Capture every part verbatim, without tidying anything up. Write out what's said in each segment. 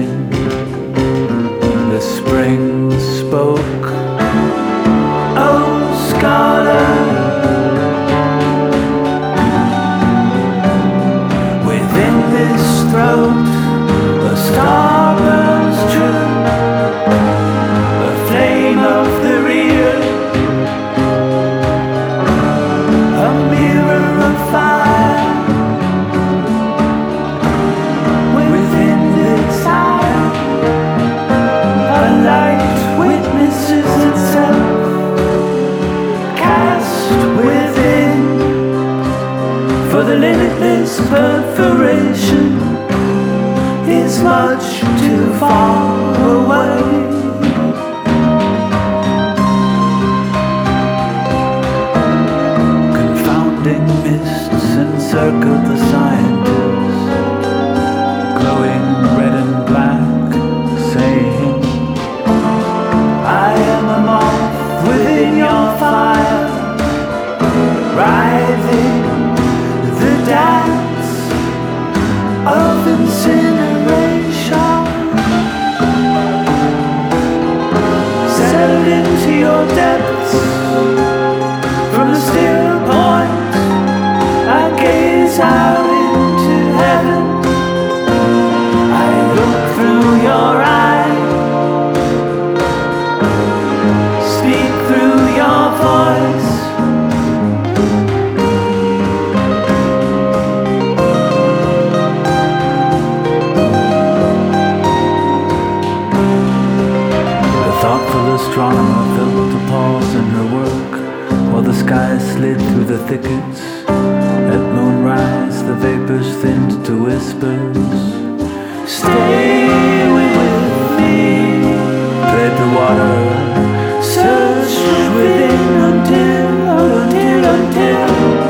waiting. The spring spoke. Oh, scarlet. Within this throat, a star burns true. The flame of the real. A mirror of fire. Within this eye, a light witnesses itself. Cast within, for the limitless perforation is much too far away. Confounding mists encircled the scientists, glowing red and black, saying, I am a moth within your fire, writhing the dance of incineration. Settle into your depths. From the still point I gaze out into heaven. I look through your eyes, speak through your voice. Thoughtful astronomer felt a pause in her work, while the sky slid through the thickets. At moonrise the vapors thinned to whispers. Stay with me. Tread the water. Search within until, until, until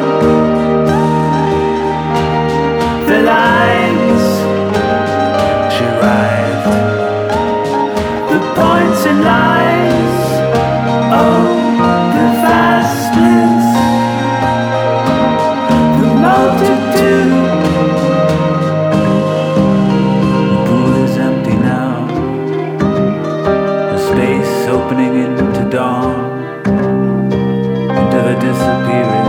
the lines she writhed. The points and lines of the vastness, the multitude. The pool is empty now, a space opening into dawn, into the disappearing.